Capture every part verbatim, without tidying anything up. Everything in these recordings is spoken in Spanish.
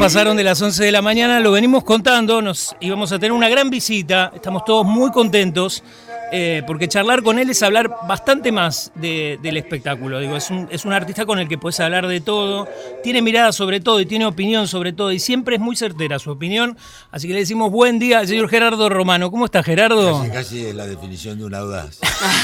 pasaron de las once de la mañana, lo venimos contando, nos íbamos a tener una gran visita, estamos todos muy contentos, eh, porque charlar con él es hablar bastante más de, del espectáculo. Digo, es un, es un artista con el que puedes hablar de todo, tiene mirada sobre todo y tiene opinión sobre todo, y siempre es muy certera su opinión, así que le decimos buen día al señor Gerardo Romano. ¿Cómo está, Gerardo? Casi, casi es la definición de un audaz.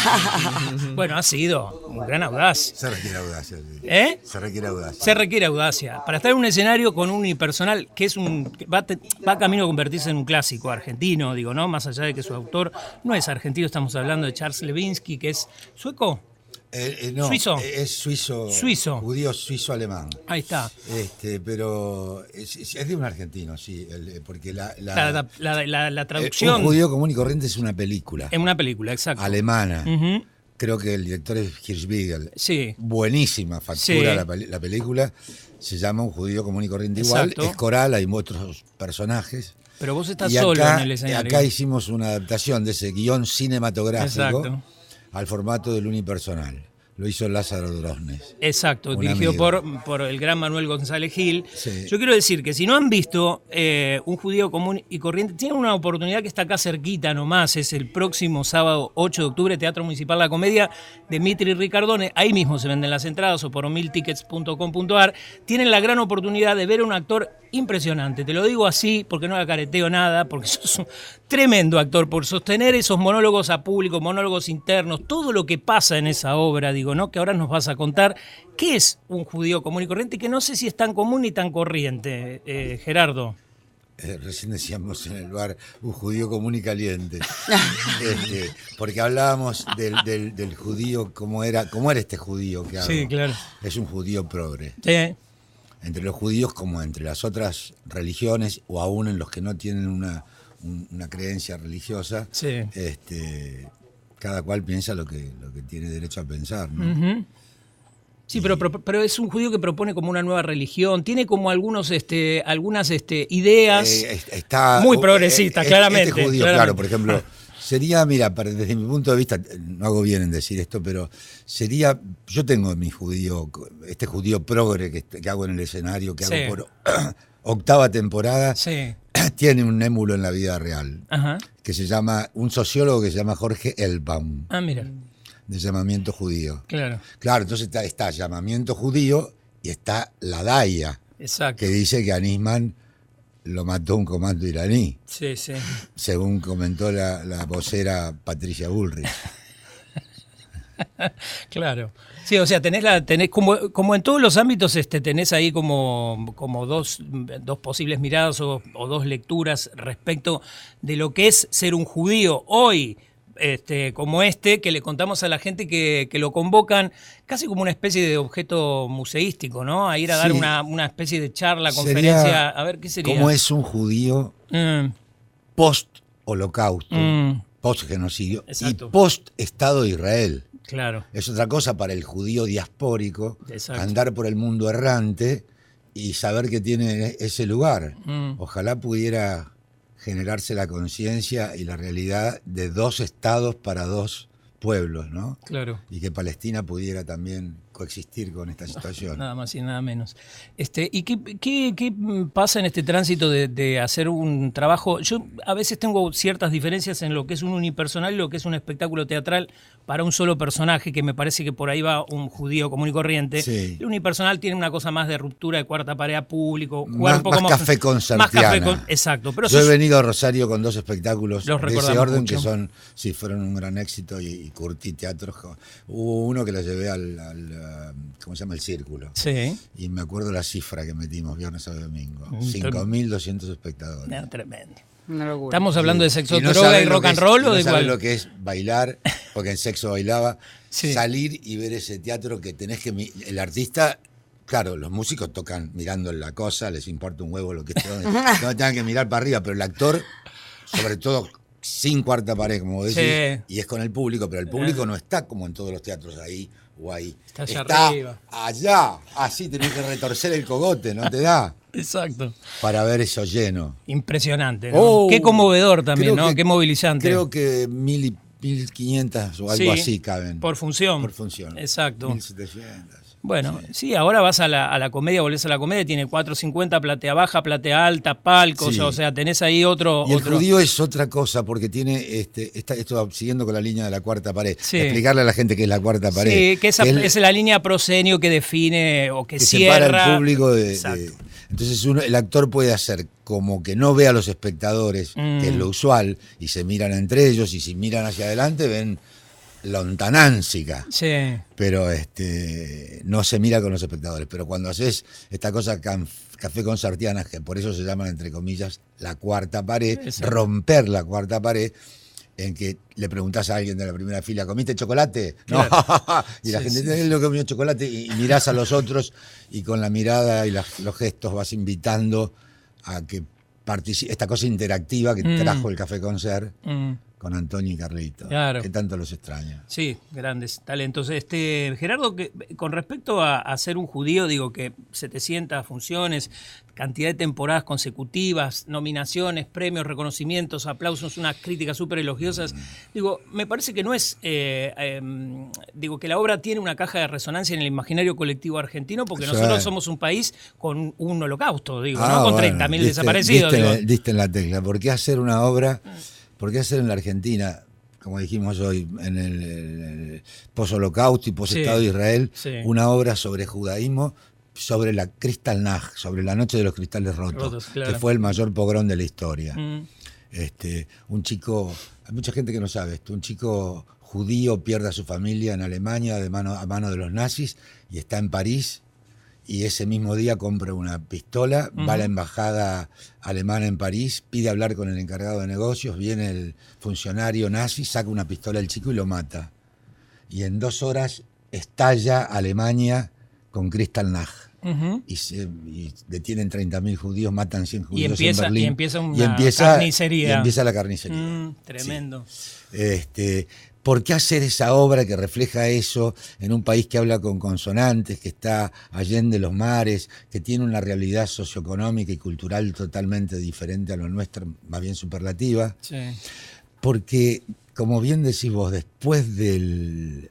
Bueno, ha sido un gran audaz. Se requiere audacia. Sí. ¿Eh? Se requiere audacia. Se requiere audacia. Para estar en un escenario con un unipersonal que es un que va, te, va camino a convertirse en un clásico argentino, digo, ¿no? Más allá de que su autor no es argentino, estamos hablando de Charles Levinsky, que es sueco. Eh, eh, no, ¿Suizo? Es suizo. Suizo. Judío suizo-alemán. Ahí está. Este, pero es, es de un argentino, sí, el, porque la la, La, la, la, la traducción. Un judío común y corriente es una película. Es una película, exacto. Alemana. Uh-huh. Creo que el director es Hirschbiegel. Sí. Buenísima factura sí. la, la película. Se llama Un judío común y corriente igual. Exacto. Es coral, hay otros personajes. Pero vos estás y solo acá, en el escenario. Acá hicimos una adaptación de ese guión cinematográfico. Exacto. Al formato del unipersonal. Lo hizo Lázaro Drosnes. Exacto, dirigido por, por el gran Manuel González Gil. Sí. Yo quiero decir que si no han visto eh, Un judío común y corriente, tienen una oportunidad que está acá cerquita nomás, es el próximo sábado ocho de octubre, Teatro Municipal La Comedia, de Mitri Ricardone. Ahí mismo se venden las entradas o por mil tickets punto com punto a r. Tienen la gran oportunidad de ver a un actor impresionante. Te lo digo así porque no careteo nada, porque sos un tremendo actor por sostener esos monólogos a público, monólogos internos, todo lo que pasa en esa obra, digo, ¿no? Que ahora nos vas a contar qué es un judío común y corriente, que no sé si es tan común ni tan corriente, eh, Gerardo. Eh, recién decíamos en el bar un judío común y caliente, este, porque hablábamos del, del, del judío, cómo era, cómo era este judío que hablo. Sí, claro. Es un judío progre. Sí. Entre los judíos como entre las otras religiones o aún en los que no tienen una, un, una creencia religiosa, sí. este, cada cual piensa lo que, lo que tiene derecho a pensar, ¿no? Uh-huh. Sí, y... pero, pero, pero es un judío que propone como una nueva religión, tiene como algunos, este, algunas este, ideas eh, está, muy progresistas, eh, claramente. Este judío, claramente. claro, por ejemplo... Sería, mira, desde mi punto de vista, no hago bien en decir esto, pero sería, yo tengo mi judío, este judío progre que, que hago en el escenario, que sí. hago por octava temporada, sí. tiene un émulo en la vida real, ajá. que se llama, un sociólogo que se llama Jorge Elbaum. Ah, mira. De llamamiento judío. Claro. Claro, entonces está, está llamamiento judío y está la Daya, exacto. que dice que a Nisman lo mató un comando iraní. Sí, sí. Según comentó la, la vocera Patricia Bullrich. Claro. Sí, o sea, tenés la, tenés como, como en todos los ámbitos, este, tenés ahí como, como dos, dos posibles miradas o, o dos lecturas respecto de lo que es ser un judío hoy. Este, como este, que le contamos a la gente que, que lo convocan casi como una especie de objeto museístico, ¿no? A ir a sí. dar una, una especie de charla, conferencia, sería, a ver, ¿qué sería? ¿Cómo es un judío mm. post-holocausto, mm. post-genocidio y post-Estado de Israel? Claro. Es otra cosa para el judío diaspórico, exacto. andar por el mundo errante y saber que tiene ese lugar. Mm. Ojalá pudiera generarse la conciencia y la realidad de dos estados para dos pueblos, ¿no? Claro. Y que Palestina pudiera también coexistir con esta situación. Nada más y nada menos. Este, ¿y qué, qué, qué pasa en este tránsito de, de hacer un trabajo? Yo a veces tengo ciertas diferencias en lo que es un unipersonal y lo que es un espectáculo teatral para un solo personaje, que me parece que por ahí va un judío común y corriente. Sí. El unipersonal tiene una cosa más de ruptura de cuarta pared a público, jugar más, un poco más, más café concertiana. Más café con, exacto. Pero yo he sos, venido a Rosario con dos espectáculos de ese orden mucho. que son, sí, fueron un gran éxito y, y curtí teatros. Hubo uno que lo llevé al, al ¿cómo se llama? El Círculo. Sí. Y me acuerdo la cifra que metimos viernes, sábado y domingo. cinco mil doscientos espectadores. No, tremendo. Una locura. ¿Estamos hablando sí. de sexo, y no droga y rock es, and roll y o no de saben cuál? lo que es bailar, porque en Sexo bailaba, sí. salir y ver ese teatro que tenés que... El artista, claro, los músicos tocan mirando la cosa, les importa un huevo lo que esté, no tengan que mirar para arriba, pero el actor, sobre todo sin cuarta pared, como decís, sí. y es con el público, pero el público no está como en todos los teatros ahí o ahí. Está allá está arriba. Allá, así tenés que retorcer el cogote, ¿no te da? Exacto. Para ver eso lleno. Impresionante, ¿no? Oh, qué conmovedor también, ¿no? Que, qué movilizante. Creo que mil, mil quinientas o algo sí, así caben. Por función. Por función. Exacto. mil setecientas. Bueno, sí, sí ahora vas a la, a la comedia, volvés a la comedia, tiene cuatro cincuenta, platea baja, platea alta, palcos, sí. O sea, tenés ahí otro... Y el otro... judío es otra cosa, porque tiene, este, está, esto siguiendo con la línea de la cuarta pared, sí. Explicarle a la gente qué es la cuarta pared. Sí, que esa, que es, es la línea proscenio que define o que, que cierra... separa el público de... de entonces uno, el actor puede hacer como que no ve a los espectadores, mm. que es lo usual, y se miran entre ellos, y si miran hacia adelante ven... lontanánsica, sí. Pero este no se mira con los espectadores. Pero cuando haces esta cosa café con sartianas, que por eso se llaman entre comillas la cuarta pared, exacto. Romper la cuarta pared, en que le preguntás a alguien de la primera fila, ¿comiste chocolate? Claro. No, y la sí, gente dice, sí, lo comió chocolate, y, y mirás a los otros y con la mirada y las, los gestos vas invitando a que participe esta cosa interactiva que mm. trajo el Café Concert. Mm. Con Antonio y Carlito, claro. Que tanto los extraño. Sí, grandes talentos. Este, Gerardo, que, con respecto a, a ser un judío, digo que setecientas funciones, cantidad de temporadas consecutivas, nominaciones, premios, reconocimientos, aplausos, unas críticas súper elogiosas. Mm. Digo, me parece que no es, eh, eh, digo, que la obra tiene una caja de resonancia en el imaginario colectivo argentino, porque sí. Nosotros somos un país con un holocausto, digo, ah, ¿no? Con bueno, treinta mil desaparecidos. Diste, digo. diste en la tecla. ¿Por qué hacer una obra? ¿Por qué hacer en la Argentina, como dijimos hoy, en el, el post-holocausto y post-Estado sí, de Israel, sí. Una obra sobre judaísmo, sobre la Kristallnacht, sobre la noche de los cristales rotos, rotos claro. Que fue el mayor pogrón de la historia. Mm. Este, un chico, hay mucha gente que no sabe esto, un chico judío pierde a su familia en Alemania de mano, a mano de los nazis y está en París. Y ese mismo día compra una pistola, uh-huh. Va a la embajada alemana en París, pide hablar con el encargado de negocios, viene el funcionario nazi, saca una pistola al chico y lo mata. Y en dos horas estalla Alemania con Kristallnacht. Uh-huh. Y, se, y detienen treinta mil judíos, matan cien judíos y empieza, en Berlín. Y empieza una y empieza, carnicería. Y empieza la carnicería. Mm, tremendo. Sí. Este... ¿Por qué hacer esa obra que refleja eso en un país que habla con consonantes, que está allende los mares, que tiene una realidad socioeconómica y cultural totalmente diferente a lo nuestro, más bien superlativa? Sí. Porque, como bien decís vos, después del,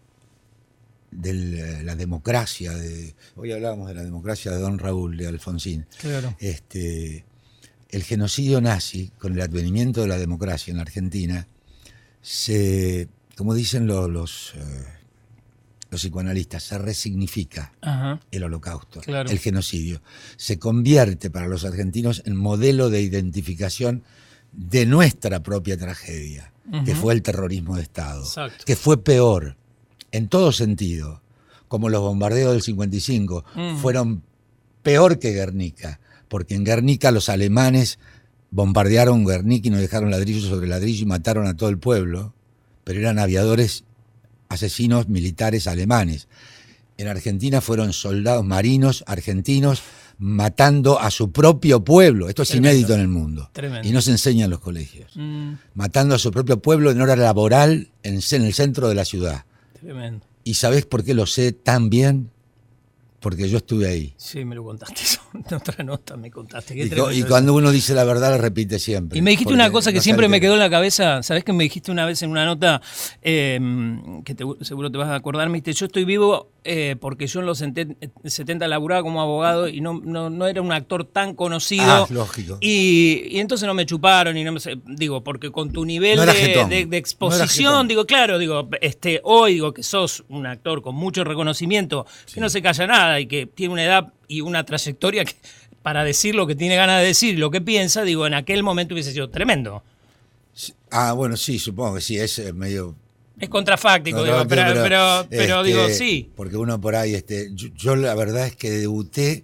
de la democracia, de, hoy hablábamos de la democracia de Don Raúl, de Alfonsín, claro. este, el genocidio nazi, con el advenimiento de la democracia en la Argentina, se... Como dicen los, los, eh, los psicoanalistas, se resignifica Ajá. El holocausto, claro. El genocidio. Se convierte para los argentinos en modelo de identificación de nuestra propia tragedia, uh-huh. Que fue el terrorismo de Estado, exacto. Que fue peor, en todo sentido, como los bombardeos del cincuenta y cinco, uh-huh. Fueron peor que Guernica, porque en Guernica los alemanes bombardearon Guernica y nos dejaron ladrillo sobre ladrillo y mataron a todo el pueblo, pero eran aviadores, asesinos militares alemanes. En Argentina fueron soldados marinos argentinos matando a su propio pueblo. Esto es Tremendo. Inédito en el mundo. Tremendo. Y no se enseña en los colegios. Mm. Matando a su propio pueblo en hora laboral en, en el centro de la ciudad. Tremendo. ¿Y sabés por qué lo sé tan bien? Porque yo estuve ahí. Sí, me lo contaste eso. En otra nota me contaste. Qué y, y cuando uno dice la verdad, la repite siempre. Y me dijiste una cosa que no siempre me quedó en la cabeza. ¿Sabés que me dijiste una vez en una nota eh, que te, seguro te vas a acordar? Me dijiste, yo estoy vivo eh, porque yo en los setenta laburaba como abogado y no, no, no era un actor tan conocido. Ah, lógico. Y, y entonces no me chuparon y no me... Digo, porque con tu nivel no de, de, de exposición, no digo, claro, digo, este, hoy digo que sos un actor con mucho reconocimiento, sí. Que no se calla nada y que tiene una edad y una trayectoria que, para decir lo que tiene ganas de decir, lo que piensa, digo, en aquel momento hubiese sido tremendo. Ah, bueno, sí, supongo que sí, es medio... Es contrafáctico, no, digo, no, pero, pero, pero, pero este, digo, sí. Porque uno por ahí, este, yo, yo la verdad es que debuté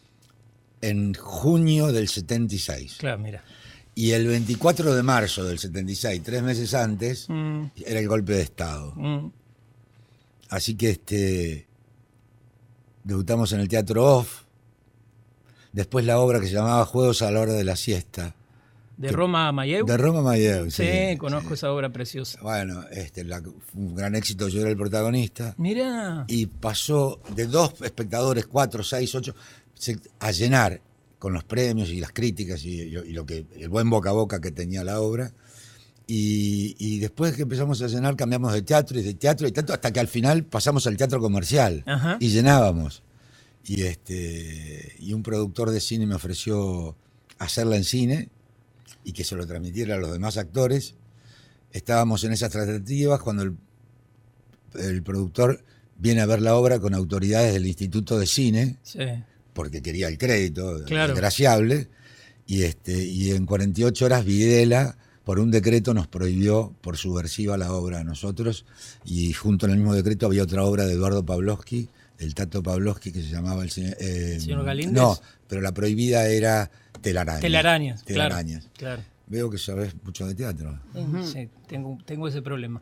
en junio del setenta y seis. Claro, mira. Y el veinticuatro de marzo del setenta y seis, tres meses antes, mm. era el golpe de Estado. Mm. Así que este debutamos en el Teatro Off. Después la obra que se llamaba Juegos a la hora de la siesta. ¿De que, Roma Mayeu? De Roma Mayeu, sí. Sí, conozco sí. esa obra preciosa. Bueno, este, la, un gran éxito, yo era el protagonista. Mirá. Y pasó de dos espectadores, cuatro, seis, ocho, a llenar con los premios y las críticas y, y lo que el buen boca a boca que tenía la obra. Y, y después que empezamos a llenar, cambiamos de teatro y de teatro y tanto, hasta que al final pasamos al teatro comercial. Ajá. Y llenábamos. Y, este, y un productor de cine me ofreció hacerla en cine y que se lo transmitiera a los demás actores. Estábamos en esas tratativas cuando el, el productor viene a ver la obra con autoridades del Instituto de Cine, sí. porque quería el crédito, claro. desgraciable, y, este, y en cuarenta y ocho horas Videla, por un decreto, nos prohibió por subversiva la obra a nosotros, y junto en el mismo decreto había otra obra de Eduardo Pavlovsky, el Tato Pavlovsky, que se llamaba el señor... Eh, ¿Señor Galíndez? No, pero la prohibida era Telarañas. Telarañas, Telarañas. Claro, claro. Veo que sabes mucho de teatro. Uh-huh. Sí, tengo, tengo ese problema.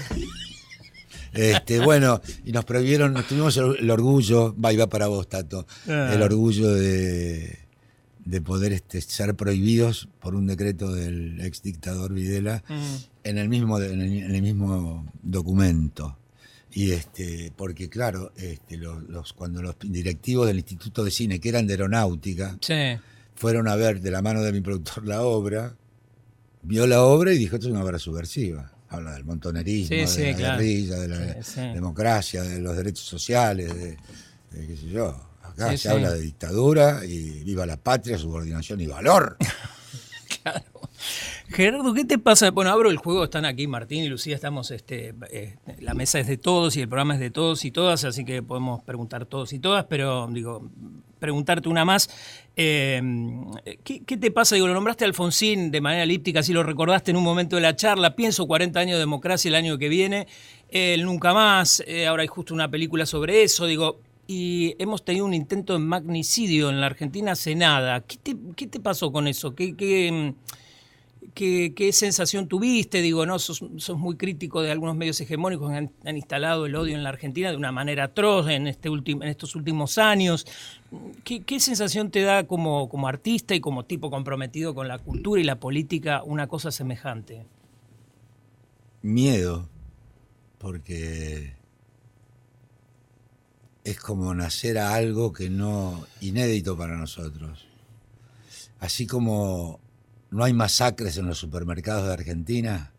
Este, bueno, y nos prohibieron, tuvimos el, el orgullo, va y va para vos, Tato, ah. el orgullo de, de poder este, ser prohibidos por un decreto del ex dictador Videla uh-huh. en el mismo, en el, en el mismo documento. Y este, porque claro, este, los, los, cuando los directivos del Instituto de Cine, que eran de aeronáutica, sí. fueron a ver de la mano de mi productor la obra, vio la obra y dijo, esto es una obra subversiva. Habla del montonerismo, sí, sí, de la claro. guerrilla, de la sí, sí. democracia, de los derechos sociales, de, de qué sé yo. Acá sí, se sí. habla de dictadura y viva la patria, subordinación y valor. Claro. Gerardo, ¿qué te pasa? Bueno, abro el juego, están aquí Martín y Lucía, estamos, este, eh, la mesa es de todos y el programa es de todos y todas, así que podemos preguntar todos y todas, pero digo, preguntarte una más. Eh, ¿qué, ¿Qué te pasa? Digo, lo nombraste a Alfonsín de manera elíptica, así lo recordaste en un momento de la charla, pienso cuarenta años de democracia el año que viene, el eh, Nunca Más, eh, ahora hay justo una película sobre eso, digo... Y hemos tenido un intento de magnicidio en la Argentina hace nada. ¿Qué te, qué te pasó con eso? ¿Qué, qué, qué, qué sensación tuviste? Digo, ¿no? Sos, sos muy crítico de algunos medios hegemónicos que han, han instalado el odio en la Argentina de una manera atroz en, este ultim, en estos últimos años. ¿Qué, qué sensación te da como, como artista y como tipo comprometido con la cultura y la política una cosa semejante? Miedo, porque... es como nacer a algo que no, inédito para nosotros. Así como no hay masacres en los supermercados de Argentina,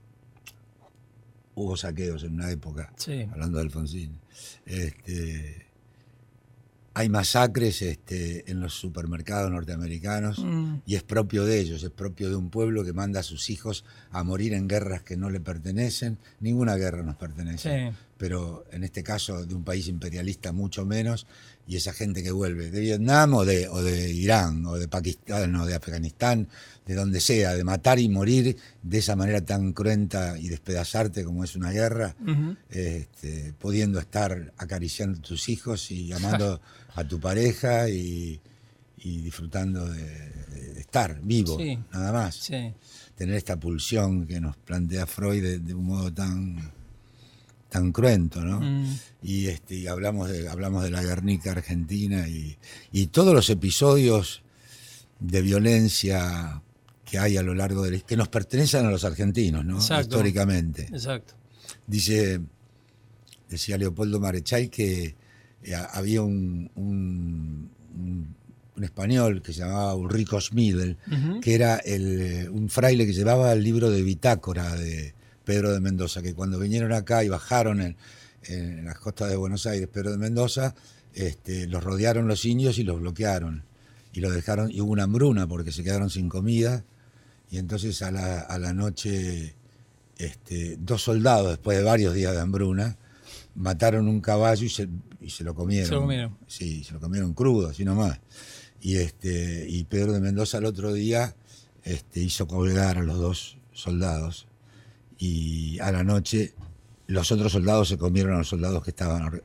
hubo saqueos en una época, sí. hablando de Alfonsín. Este, hay masacres este, en los supermercados norteamericanos mm. y es propio de ellos, es propio de un pueblo que manda a sus hijos a morir en guerras que no le pertenecen. Ninguna guerra nos pertenece. Sí. Pero en este caso de un país imperialista mucho menos, y esa gente que vuelve de Vietnam o de, o de Irán o de Pakistán o de Afganistán, de donde sea, de matar y morir de esa manera tan cruenta y despedazarte como es una guerra, uh-huh. este, pudiendo estar acariciando a tus hijos y amando a tu pareja y, y disfrutando de, de estar vivo, sí. nada más. Sí. Tener esta pulsión que nos plantea Freud de, de un modo tan... tan cruento, ¿no? Mm. Y, este, y hablamos de hablamos de la Guernica argentina y, y todos los episodios de violencia que hay a lo largo de la, que nos pertenecen a los argentinos, ¿no? Exacto. Históricamente. Exacto. Dice, decía Leopoldo Marechal que eh, había un, un, un, un español que se llamaba Ulrico Schmidl, uh-huh. que era el, un fraile que llevaba el libro de bitácora de Pedro de Mendoza, que cuando vinieron acá y bajaron en, en las costas de Buenos Aires, Pedro de Mendoza, este, los rodearon los indios y los bloquearon. Y los dejaron, y hubo una hambruna porque se quedaron sin comida. Y entonces a la, a la noche, este, dos soldados, después de varios días de hambruna, mataron un caballo y se, y se lo comieron. Se lo comieron. Sí, se lo comieron crudo, así nomás. Y, este, y Pedro de Mendoza el otro día este, hizo colgar a los dos soldados. Y a la noche los otros soldados se comieron a los soldados que estaban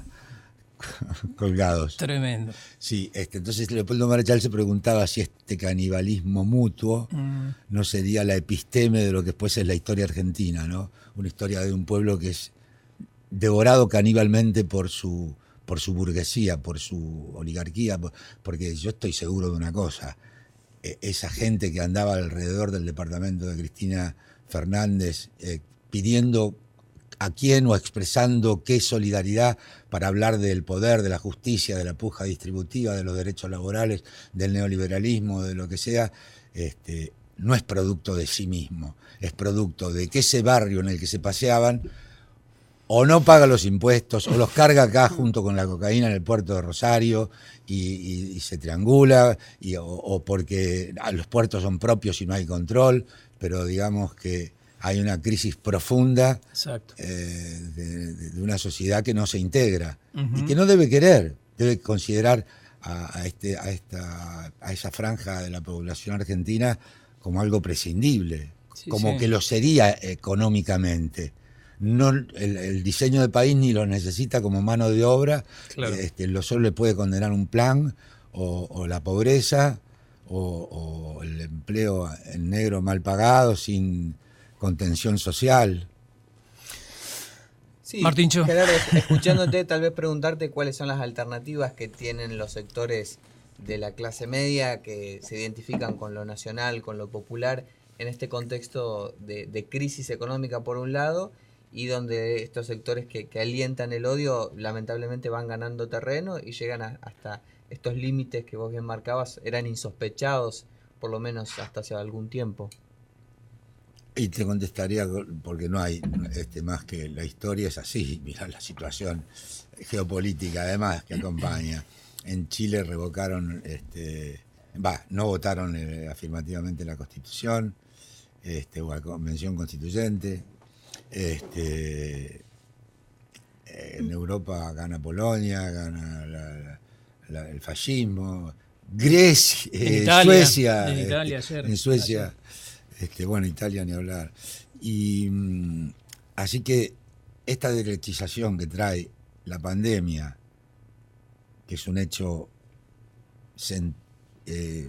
colgados. Tremendo. Sí, este, entonces Leopoldo Marechal se preguntaba si este canibalismo mutuo mm. no sería la episteme de lo que después es la historia argentina, ¿no? Una historia de un pueblo que es devorado caníbalmente por su, por su burguesía, por su oligarquía, por, porque yo estoy seguro de una cosa, esa gente que andaba alrededor del departamento de Cristina Fernández eh, pidiendo a quién o expresando qué solidaridad para hablar del poder, de la justicia, de la puja distributiva, de los derechos laborales, del neoliberalismo, de lo que sea, este, no es producto de sí mismo, es producto de que ese barrio en el que se paseaban o no paga los impuestos, o los carga acá junto con la cocaína en el puerto de Rosario y, y, y se triangula, y, o, o porque los puertos son propios y no hay control, pero digamos que hay una crisis profunda eh, de, de una sociedad que no se integra uh-huh. y que no debe querer, debe considerar a, a, este, a, esta, a esa franja de la población argentina como algo prescindible, sí, como sí. que lo sería económicamente. No, el, el diseño de país ni lo necesita como mano de obra, claro. este, lo solo le puede condenar un plan o, o la pobreza o, o el empleo en negro mal pagado sin contención social. Sí, Martíncho. Gerardo, escuchándote, tal vez preguntarte cuáles son las alternativas que tienen los sectores de la clase media que se identifican con lo nacional, con lo popular, en este contexto de, de crisis económica por un lado, y donde estos sectores que, que alientan el odio lamentablemente van ganando terreno y llegan a, hasta estos límites que vos bien marcabas, eran insospechados, por lo menos hasta hace algún tiempo. Y te contestaría, porque no hay este, más que la historia es así, mirá la situación geopolítica además que acompaña. En Chile revocaron, este, va, no votaron eh, afirmativamente la Constitución, este, o la Convención Constituyente. Este, en Europa gana Polonia, gana la, la, el fascismo, Grecia, eh, Italia, Suecia, en Italia, este, ayer, en Suecia, este, bueno, Italia ni hablar. Y así que esta derechización que trae la pandemia, que es un hecho sen, eh,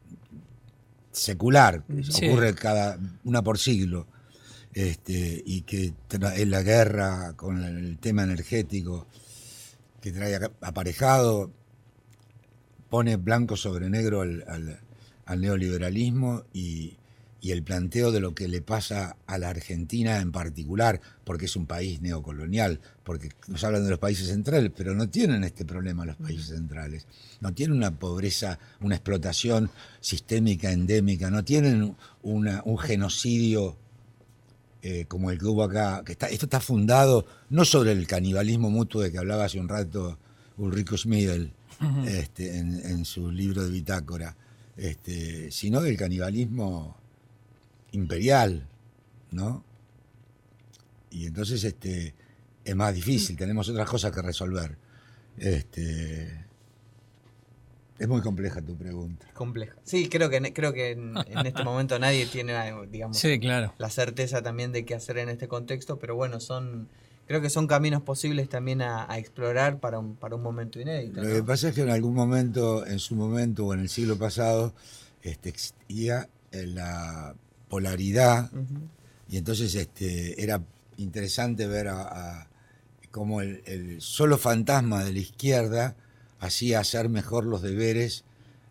secular, sí. ocurre cada una por siglo. Este, y que trae la guerra con el tema energético que trae aparejado, pone blanco sobre negro al, al, al neoliberalismo y, y el planteo de lo que le pasa a la Argentina en particular, porque es un país neocolonial, porque nos hablan de los países centrales, pero no tienen este problema los países centrales, no tienen una pobreza, una explotación sistémica, endémica, no tienen una, un genocidio Eh, como el que hubo acá, que está, esto está fundado no sobre el canibalismo mutuo de que hablaba hace un rato Ulrico Schmidl uh-huh. este, en, en su libro de bitácora, este, sino del canibalismo imperial, ¿no? Y entonces este, es más difícil, tenemos otras cosas que resolver. Este, es muy compleja tu pregunta. Compleja. Sí, creo que creo que en, en este momento nadie tiene, digamos, sí, claro. la certeza también de qué hacer en este contexto, pero bueno, son creo que son caminos posibles también a, a explorar para un para un momento inédito. Lo ¿no? que pasa es que en algún momento, en su momento o en el siglo pasado, este, existía la polaridad uh-huh. y entonces este, era interesante ver a, a cómo el, el solo fantasma de la izquierda hacía hacer mejor los deberes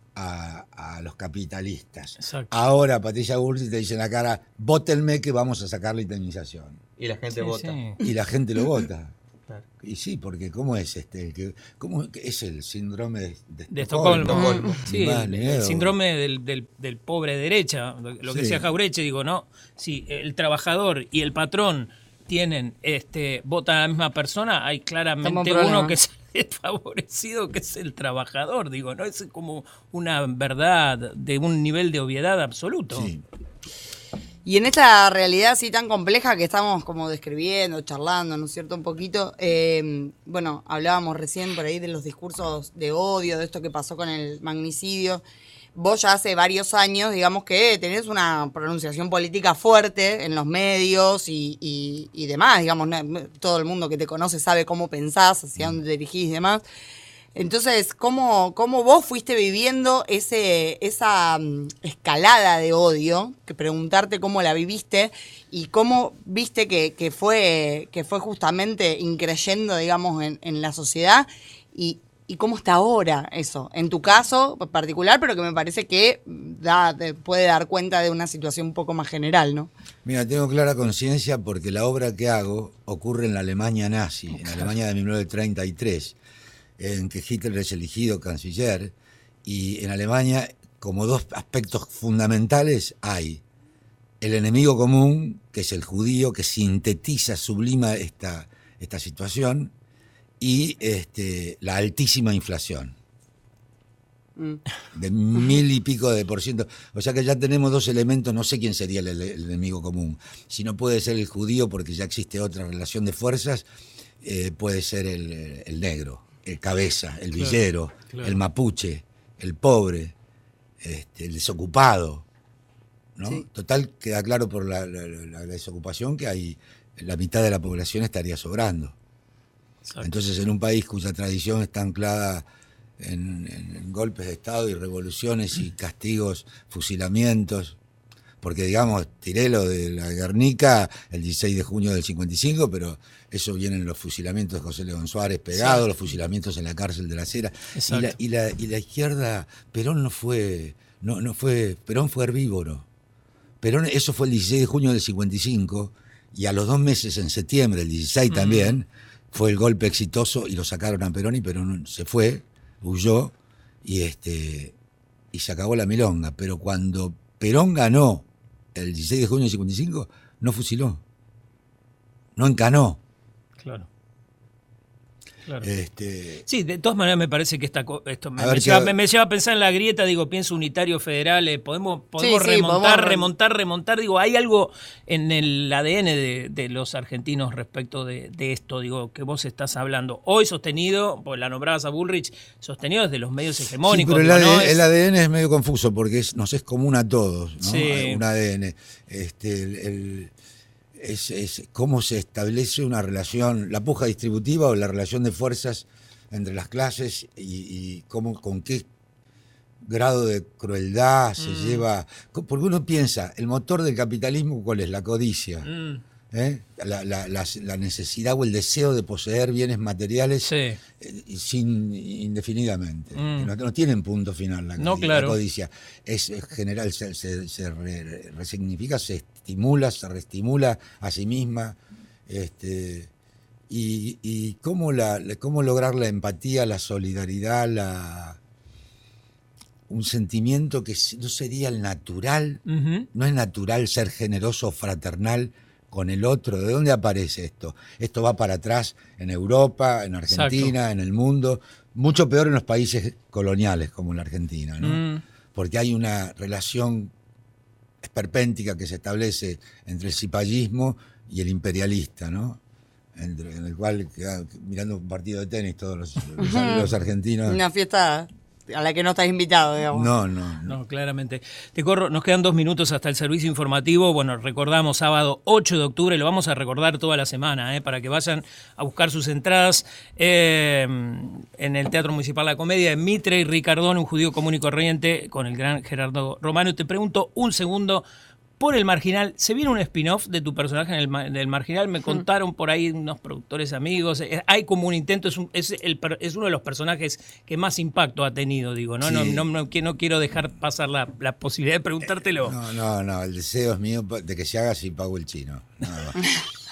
a, a los capitalistas. Exacto. Ahora Patricia Bullrich te dice en la cara, vótenme que vamos a sacar la indemnización. Y la gente sí, vota. Sí. Y la gente lo vota. Claro. Y sí, porque ¿cómo es este? Que, ¿cómo es el síndrome de, de, de Estocolmo? Estocolmo. Sí, el, el síndrome del, del, del pobre derecha, lo que sí. decía Jauretche, digo, no, si el trabajador y el patrón tienen, este, votan a la misma persona, hay claramente uno que es favorecido, que es el trabajador, digo, ¿no? Es como una verdad de un nivel de obviedad absoluto. Sí. Y en esta realidad así tan compleja que estamos como describiendo, charlando, ¿no es cierto? Un poquito, eh, bueno, hablábamos recién por ahí de los discursos de odio, de esto que pasó con el magnicidio. Vos ya hace varios años, digamos que tenés una pronunciación política fuerte en los medios y, y, y demás, digamos, todo el mundo que te conoce sabe cómo pensás, hacia dónde te dirigís y demás. Entonces, ¿cómo, cómo vos fuiste viviendo ese esa um, escalada de odio? Que preguntarte cómo la viviste y cómo viste que, que, fue, que fue justamente increyendo, digamos, en, en la sociedad y ¿Y cómo está ahora eso? En tu caso particular, pero que me parece que da, te puede dar cuenta de una situación un poco más general, ¿no? Mira, tengo clara conciencia porque la obra que hago ocurre en la Alemania nazi, en la Alemania de mil novecientos treinta y tres, en que Hitler es elegido canciller, y en Alemania como dos aspectos fundamentales hay el enemigo común, que es el judío, que sintetiza, sublima esta, esta situación, y este, la altísima inflación. De mil y pico de por ciento. O sea que ya tenemos dos elementos, no sé quién sería el, el enemigo común. Si no puede ser el judío porque ya existe otra relación de fuerzas, eh, puede ser el, el negro, el cabeza, el claro, villero, claro. el mapuche, el pobre, este, el desocupado, ¿no? Sí. Total, queda claro por la, la, la desocupación que hay la mitad de la población estaría sobrando. Exacto. Entonces, en un país cuya tradición está anclada En, en, en golpes de Estado y revoluciones y castigos, fusilamientos, porque digamos, tiré lo de la Guernica el dieciséis de junio del cincuenta y cinco, pero eso vienen los fusilamientos de José León Suárez pegados, sí. Los fusilamientos en la cárcel de la Cera, y la, y, la, y la izquierda, Perón no fue, no, no fue, Perón fue herbívoro. Perón, eso fue el dieciséis de junio del cincuenta y cinco, y a los dos meses, en septiembre, el dieciséis mm. también, fue el golpe exitoso y lo sacaron a Perón y Perón se fue, huyó y este y se acabó la milonga. Pero cuando Perón ganó el dieciséis de junio del cincuenta y cinco, no fusiló, no encanó. Claro. Claro. Este, sí, de todas maneras me parece que esta, esto me, me, lleva, me, me lleva a pensar en la grieta, digo, pienso unitario federal, eh, podemos, podemos sí, remontar, sí, podemos... remontar, remontar, digo, hay algo en el A D N de, de los argentinos respecto de, de esto, digo, que vos estás hablando. Hoy sostenido, pues la nombrabas a Bullrich, sostenido desde los medios hegemónicos. Sí, pero el, digo, A D N, ¿no? es... el A D N es medio confuso porque es, nos es común a todos, ¿no? Sí. Un A D N. Este, el, el, Es, es cómo se establece una relación, la puja distributiva o la relación de fuerzas entre las clases y, y cómo, con qué grado de crueldad se mm. lleva. Porque uno piensa, el motor del capitalismo, ¿cuál es? La codicia. Mm. ¿Eh? La, la, la, la necesidad o el deseo de poseer bienes materiales sí. eh, sin indefinidamente. Mm. No, no tienen punto final la, no, claro. la codicia. Es, es general, se, se, se re, resignifica, se estimula, se reestimula a sí misma. Este, y, y cómo, la, cómo lograr la empatía, la solidaridad, la, un sentimiento que no sería el natural. Uh-huh. No es natural ser generoso, fraternal con el otro. ¿De dónde aparece esto? Esto va para atrás en Europa, en Argentina, exacto. En el mundo, mucho peor en los países coloniales como la Argentina, ¿no? Mm. Porque hay una relación esperpéntica que se establece entre el cipallismo y el imperialista, ¿no? Entre, en el cual, mirando un partido de tenis, todos los, los, los argentinos... Una fiesta a la que no estás invitado, digamos. No, no, no. No, claramente. Te corro, nos quedan dos minutos hasta el servicio informativo. Bueno, recordamos sábado ocho de octubre, lo vamos a recordar toda la semana, eh, para que vayan a buscar sus entradas eh, en el Teatro Municipal La Comedia, en Mitre y Ricardón, un judío común y corriente, con el gran Gerardo Romano. Te pregunto un segundo, por El Marginal, ¿se viene un spin-off de tu personaje en el, del Marginal? Me contaron por ahí unos productores amigos. Hay como un intento, es, un, es, el, es uno de los personajes que más impacto ha tenido, digo, ¿no? Sí. No, no, no, no, no quiero dejar pasar la, la posibilidad de preguntártelo. No, no, no, el deseo es mío de que se haga si pago el chino. Nada más.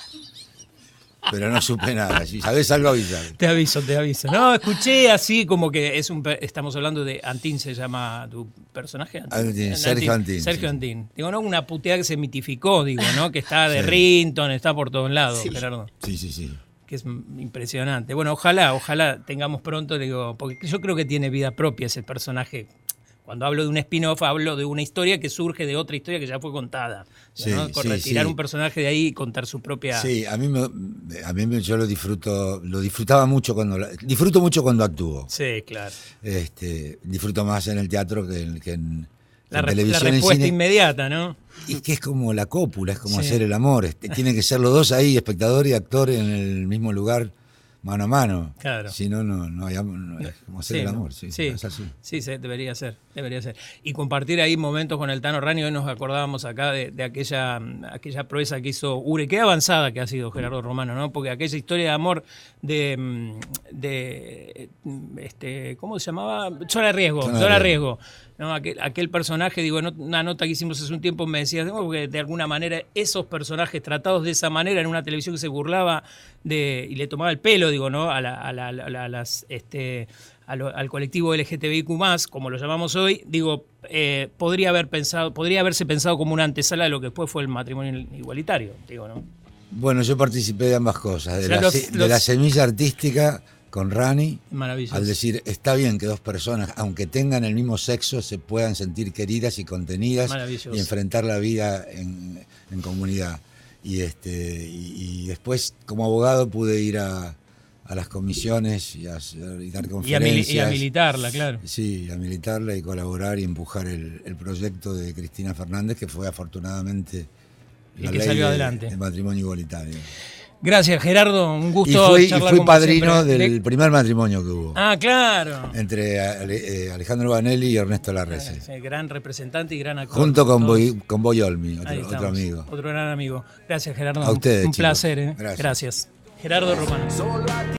Pero no supe nada. Si sabés algo, avisar. Te aviso, te aviso. No, escuché así como que es un. Estamos hablando de Antín, se llama tu personaje. Antín, Antín, Sergio Antín. Sergio sí. Antín. Digo, no, una puteada que se mitificó, digo, ¿no? Que está de sí. Rinton, está por todos lados, sí. Gerardo. Sí, sí, sí. Que es impresionante. Bueno, ojalá, ojalá tengamos pronto, digo, porque yo creo que tiene vida propia ese personaje. Cuando hablo de un spin-off, hablo de una historia que surge de otra historia que ya fue contada. Sí, ¿no? sí, Retirar sí. un personaje de ahí y contar su propia... Sí, a mí, me, a mí me, yo lo disfruto, lo disfrutaba mucho cuando... Disfruto mucho cuando actúo. Sí, claro. Este, disfruto más en el teatro que en, que en, la en re, televisión. La respuesta en cine. Inmediata, ¿no? Y es que es como la cópula, es como sí. hacer el amor. Este, tienen que ser los dos ahí, espectador y actor, en el mismo lugar, mano a mano. Claro. Si no, no, no hay no, es como hacer sí, el amor. Sí, sí, es así. Sí, sí, debería ser, debería ser. Y compartir ahí momentos con el Tano Rani. Hoy nos acordábamos acá de, de aquella, aquella proeza que hizo Ure. Qué avanzada que ha sido Gerardo Romano, ¿no? Porque aquella historia de amor de, de este, ¿cómo se llamaba? Zona de Riesgo, Zona, Zona de Riesgo. ¿No? Aquel, aquel personaje, digo, en una nota que hicimos hace un tiempo me decías, ¿no? Porque de alguna manera esos personajes tratados de esa manera en una televisión que se burlaba de y le tomaba el pelo, digo, ¿no? A, la, a, la, a, la, a las este a lo, al colectivo L G T B I Q más, como lo llamamos hoy, digo, eh, podría haber pensado, podría haberse pensado como una antesala de lo que después fue el matrimonio igualitario, digo, ¿no? Bueno, yo participé de ambas cosas, de, O sea, la, los, de los... la semilla artística con Rani, maravilloso. Al decir, está bien que dos personas, aunque tengan el mismo sexo, se puedan sentir queridas y contenidas y enfrentar la vida en, en comunidad. Y, este, y, y después, como abogado, pude ir a, a las comisiones y a, y dar conferencias. Y a, mili y a militarla, claro. Sí, a militarla y colaborar y empujar el, el proyecto de Cristina Fernández, que fue afortunadamente la que ley salió de, adelante. de matrimonio igualitario. Gracias, Gerardo. Un gusto. Y fui, charlar y fui padrino siempre. del primer matrimonio que hubo. Ah, claro. Entre Ale, eh, Alejandro Vanelli y Ernesto Larrese. Sí, gran representante y gran actor. Junto con Boy, con Boy Olmi, otro, otro amigo. Otro gran amigo. Gracias, Gerardo. A ustedes, Un chicos. placer. ¿eh? Gracias. Gracias. Gerardo Romano.